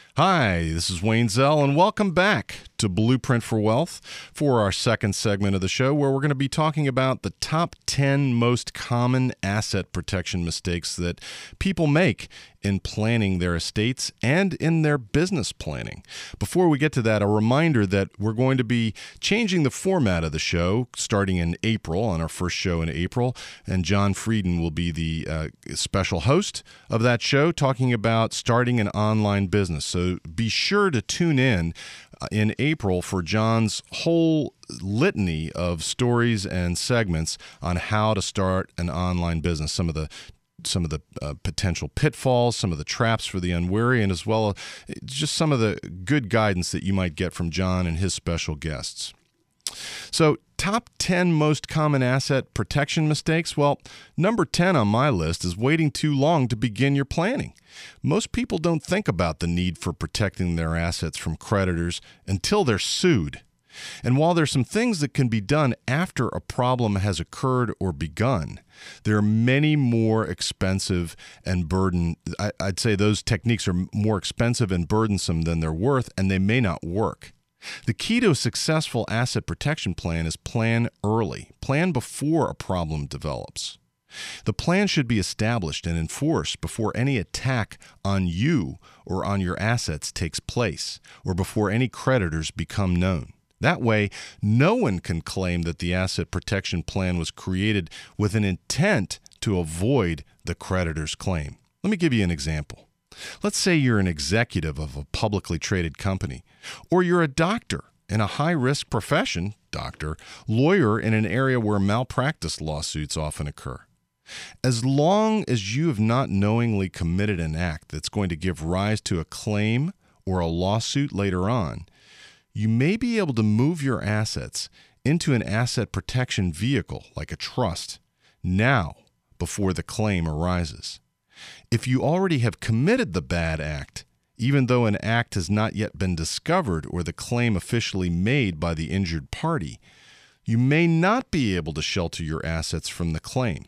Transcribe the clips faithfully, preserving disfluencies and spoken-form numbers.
Hi, this is Wayne Zell, and welcome back to Blueprint for Wealth for our second segment of the show, where we're going to be talking about the top ten most common asset protection mistakes that people make in planning their estates and in their business planning. Before we get to that, a reminder that we're going to be changing the format of the show starting in April, on our first show in April, and John Frieden will be the uh, special host of that show, talking about starting an online business. So be sure to tune in uh, in April for John's whole litany of stories and segments on how to start an online business, some of the some of the uh, potential pitfalls, some of the traps for the unwary, and as well as just some of the good guidance that you might get from John and his special guests. So, top ten most common asset protection mistakes. Well, number ten on my list is waiting too long to begin your planning. Most people don't think about the need for protecting their assets from creditors until they're sued. And while there's some things that can be done after a problem has occurred or begun, there are many more expensive and burden. I, I'd say those techniques are more expensive and burdensome than they're worth, and they may not work. The key to a successful asset protection plan is plan early. Plan before a problem develops. The plan should be established and enforced before any attack on you or on your assets takes place, or before any creditors become known. That way, no one can claim that the asset protection plan was created with an intent to avoid the creditor's claim. Let me give you an example. Let's say you're an executive of a publicly traded company, or you're a doctor in a high-risk profession, doctor, lawyer in an area where malpractice lawsuits often occur. As long as you have not knowingly committed an act that's going to give rise to a claim or a lawsuit later on, you may be able to move your assets into an asset protection vehicle like a trust now before the claim arises. If you already have committed the bad act, even though an act has not yet been discovered or the claim officially made by the injured party, you may not be able to shelter your assets from the claim.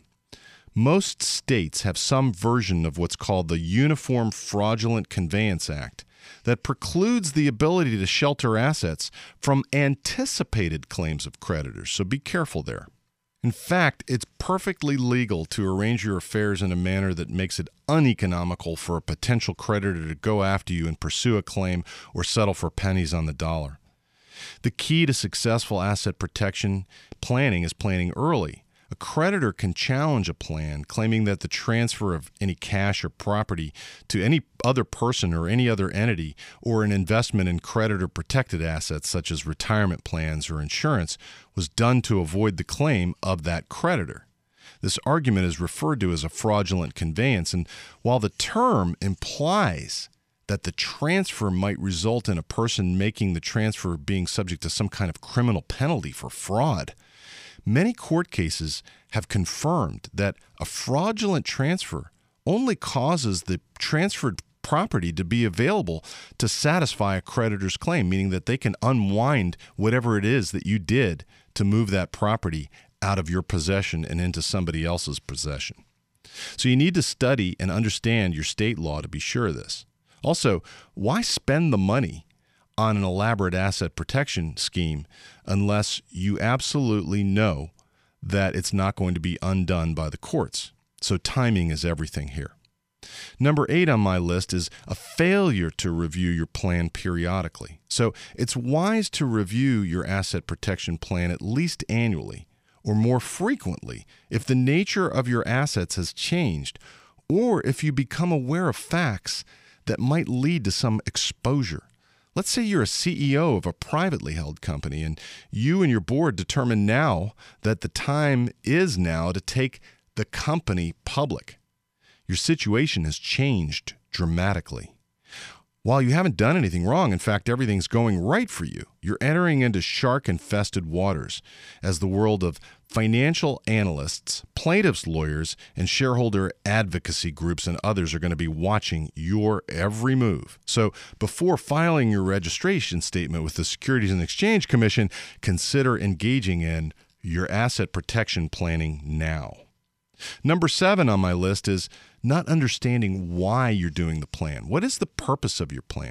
Most states have some version of what's called the Uniform Fraudulent Conveyance Act that precludes the ability to shelter assets from anticipated claims of creditors, so be careful there. In fact, it's perfectly legal to arrange your affairs in a manner that makes it uneconomical for a potential creditor to go after you and pursue a claim or settle for pennies on the dollar. The key to successful asset protection planning is planning early. A creditor can challenge a plan, claiming that the transfer of any cash or property to any other person or any other entity, or an investment in creditor-protected assets such as retirement plans or insurance, was done to avoid the claim of that creditor. This argument is referred to as a fraudulent conveyance, and while the term implies that the transfer might result in a person making the transfer being subject to some kind of criminal penalty for fraud, many court cases have confirmed that a fraudulent transfer only causes the transferred property to be available to satisfy a creditor's claim, meaning that they can unwind whatever it is that you did to move that property out of your possession and into somebody else's possession. So you need to study and understand your state law to be sure of this. Also, why spend the money on an elaborate asset protection scheme unless you absolutely know that it's not going to be undone by the courts? So timing is everything here. Number eight on my list is a failure to review your plan periodically. So it's wise to review your asset protection plan at least annually or more frequently if the nature of your assets has changed, or if you become aware of facts that might lead to some exposure. Let's say you're a C E O of a privately held company, and you and your board determine now that the time is now to take the company public. Your situation has changed dramatically. While you haven't done anything wrong, in fact, everything's going right for you, you're entering into shark-infested waters as the world of financial analysts, plaintiffs' lawyers, and shareholder advocacy groups and others are going to be watching your every move. So before filing your registration statement with the Securities and Exchange Commission, consider engaging in your asset protection planning now. Number seven on my list is not understanding why you're doing the plan. What is the purpose of your plan?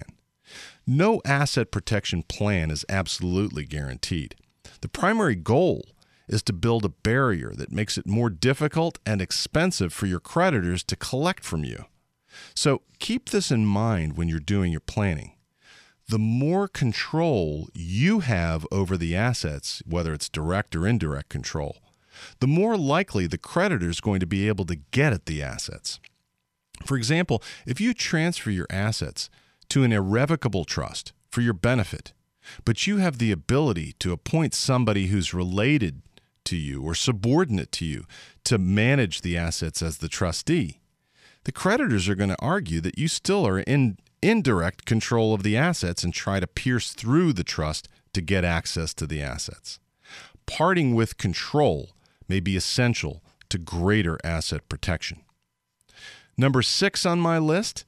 No asset protection plan is absolutely guaranteed. The primary goal is to build a barrier that makes it more difficult and expensive for your creditors to collect from you. So keep this in mind when you're doing your planning. The more control you have over the assets, whether it's direct or indirect control, the more likely the creditor is going to be able to get at the assets. For example, if you transfer your assets to an irrevocable trust for your benefit, but you have the ability to appoint somebody who's related to you or subordinate to you to manage the assets as the trustee, the creditors are going to argue that you still are in indirect control of the assets and try to pierce through the trust to get access to the assets. Parting with control may be essential to greater asset protection. Number six on my list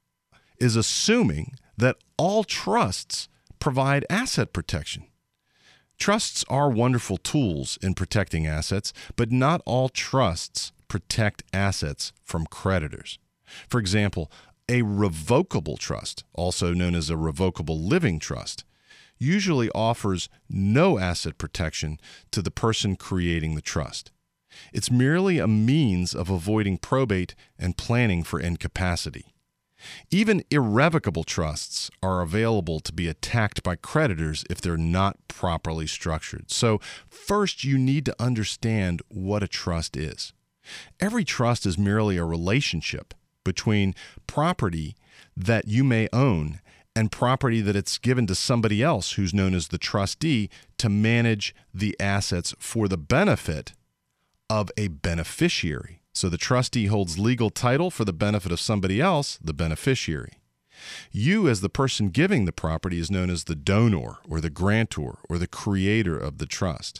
is assuming that all trusts provide asset protection. Trusts are wonderful tools in protecting assets, but not all trusts protect assets from creditors. For example, a revocable trust, also known as a revocable living trust, usually offers no asset protection to the person creating the trust. It's merely a means of avoiding probate and planning for incapacity. Even irrevocable trusts are available to be attacked by creditors if they're not properly structured. So first, you need to understand what a trust is. Every trust is merely a relationship between property that you may own and property that it's given to somebody else who's known as the trustee to manage the assets for the benefit of a beneficiary. So the trustee holds legal title for the benefit of somebody else, the beneficiary. You, as the person giving the property, is known as the donor or the grantor or the creator of the trust.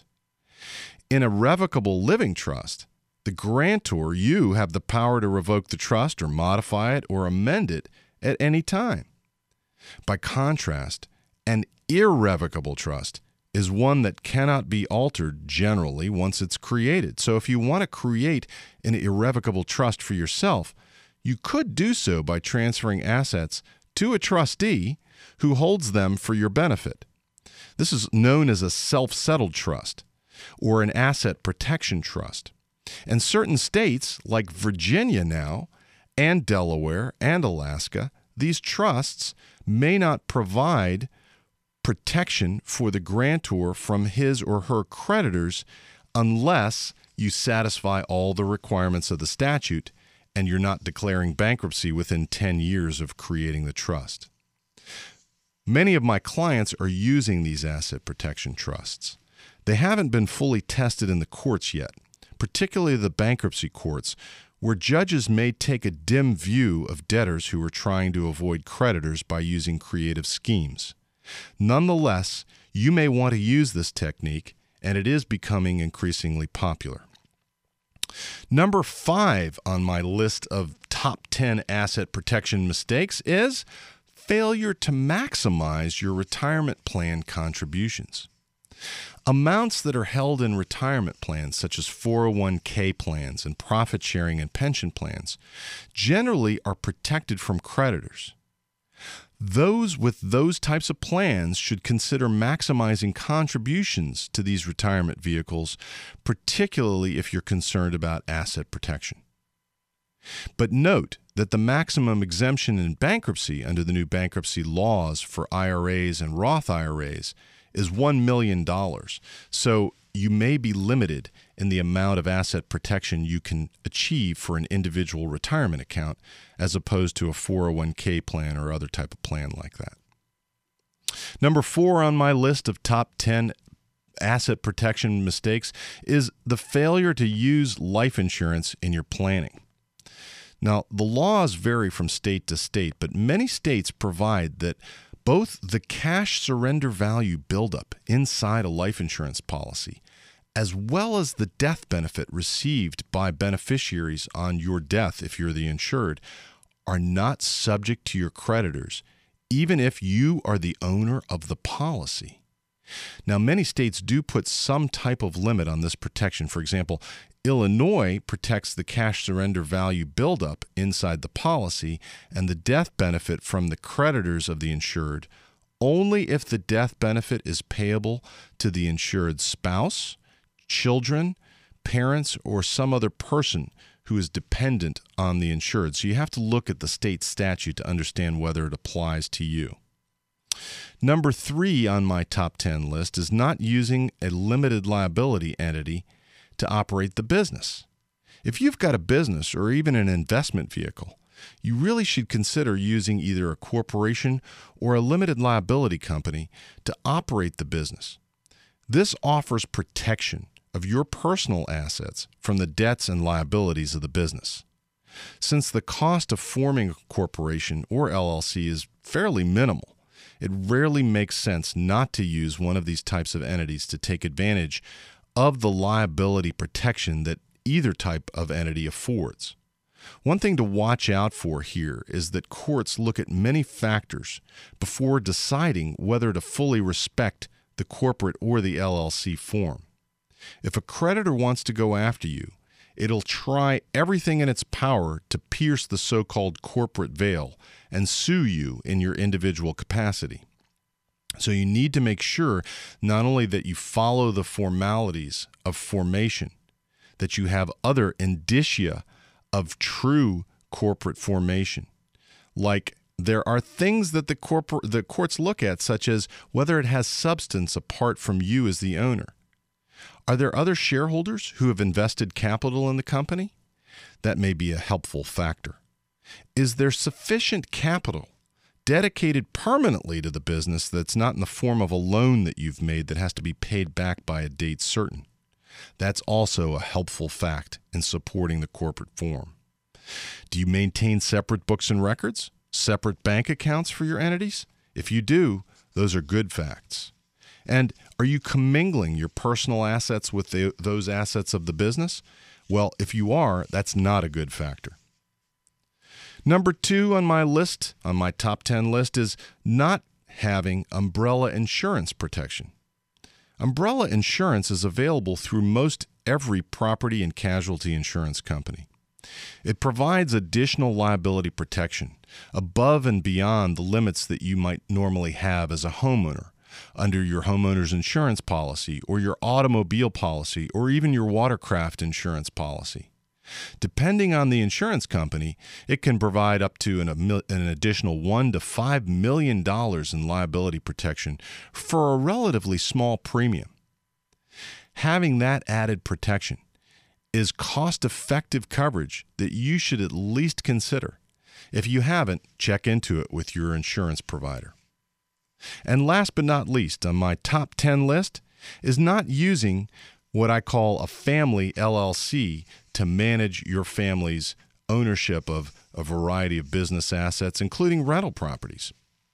In a revocable living trust, the grantor, you have the power to revoke the trust or modify it or amend it at any time. By contrast, an irrevocable trust is one that cannot be altered generally once it's created. So if you want to create an irrevocable trust for yourself, you could do so by transferring assets to a trustee who holds them for your benefit. This is known as a self-settled trust or an asset protection trust. And certain states, like Virginia now, and Delaware, and Alaska, these trusts may not provide protection for the grantor from his or her creditors unless you satisfy all the requirements of the statute and you're not declaring bankruptcy within ten years of creating the trust. Many of my clients are using these asset protection trusts. They haven't been fully tested in the courts yet, particularly the bankruptcy courts, where judges may take a dim view of debtors who are trying to avoid creditors by using creative schemes. Nonetheless, you may want to use this technique, and it is becoming increasingly popular. Number five on my list of top ten asset protection mistakes is failure to maximize your retirement plan contributions. Amounts that are held in retirement plans, such as four oh one k plans and profit sharing and pension plans, generally are protected from creditors. Those with those types of plans should consider maximizing contributions to these retirement vehicles, particularly if you're concerned about asset protection. But note that the maximum exemption in bankruptcy under the new bankruptcy laws for I R As and Roth I R As is one million dollars. So you may be limited in the amount of asset protection you can achieve for an individual retirement account as opposed to a four oh one k plan or other type of plan like that. Number four on my list of top ten asset protection mistakes is the failure to use life insurance in your planning. Now, the laws vary from state to state, but many states provide that both the cash surrender value buildup inside a life insurance policy, as well as the death benefit received by beneficiaries on your death if you're the insured, are not subject to your creditors, even if you are the owner of the policy. Now, many states do put some type of limit on this protection. For example, Illinois protects the cash surrender value buildup inside the policy and the death benefit from the creditors of the insured only if the death benefit is payable to the insured's spouse, children, parents, or some other person who is dependent on the insured. So you have to look at the state statute to understand whether it applies to you. Number three on my top ten list is not using a limited liability entity to operate the business. If you've got a business or even an investment vehicle, you really should consider using either a corporation or a limited liability company to operate the business. This offers protection of your personal assets from the debts and liabilities of the business. Since the cost of forming a corporation or L L C is fairly minimal, it rarely makes sense not to use one of these types of entities to take advantage of the liability protection that either type of entity affords. One thing to watch out for here is that courts look at many factors before deciding whether to fully respect the corporate or the L L C form. If a creditor wants to go after you, it'll try everything in its power to pierce the so-called corporate veil and sue you in your individual capacity. So you need to make sure not only that you follow the formalities of formation, that you have other indicia of true corporate formation. Like there are things that the corporate the courts look at, such as whether it has substance apart from you as the owner. Are there other shareholders who have invested capital in the company? That may be a helpful factor. Is there sufficient capital dedicated permanently to the business that's not in the form of a loan that you've made that has to be paid back by a date certain? That's also a helpful fact in supporting the corporate form. Do you maintain separate books and records, separate bank accounts for your entities? If you do, those are good facts. And are you commingling your personal assets with the, those assets of the business? Well, if you are, that's not a good factor. Number two on my list, on my top ten list, is not having umbrella insurance protection. Umbrella insurance is available through most every property and casualty insurance company. It provides additional liability protection above and beyond the limits that you might normally have as a homeowner under your homeowner's insurance policy or your automobile policy or even your watercraft insurance policy. Depending on the insurance company, it can provide up to an, an additional one to five million dollars in liability protection for a relatively small premium. Having that added protection is cost-effective coverage that you should at least consider. If you haven't, check into it with your insurance provider. And last but not least, on my top ten list is not using what I call a family L L C to manage your family's ownership of a variety of business assets, including rental properties.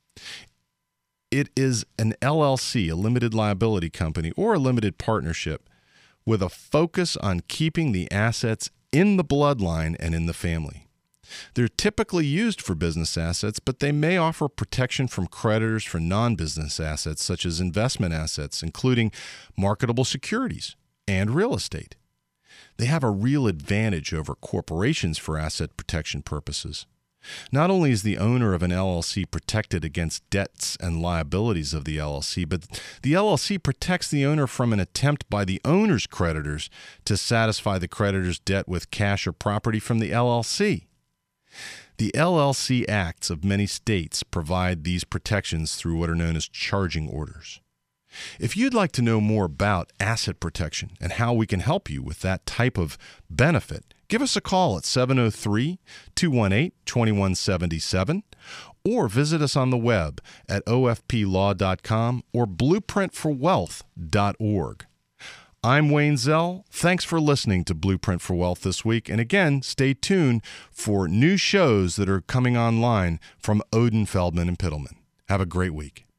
It is an L L C, a limited liability company, or a limited partnership with a focus on keeping the assets in the bloodline and in the family. They're typically used for business assets, but they may offer protection from creditors for non-business assets, such as investment assets, including marketable securities and real estate. They have a real advantage over corporations for asset protection purposes. Not only is the owner of an L L C protected against debts and liabilities of the L L C, but the L L C protects the owner from an attempt by the owner's creditors to satisfy the creditor's debt with cash or property from the L L C. The L L C Acts of many states provide these protections through what are known as charging orders. If you'd like to know more about asset protection and how we can help you with that type of benefit, give us a call at seven oh three, two one eight, two one seven seven or visit us on the web at O F P law dot com or blueprint for wealth dot org. I'm Wayne Zell. Thanks for listening to Blueprint for Wealth this week. And again, stay tuned for new shows that are coming online from Odin, Feldman, and Pittleman. Have a great week.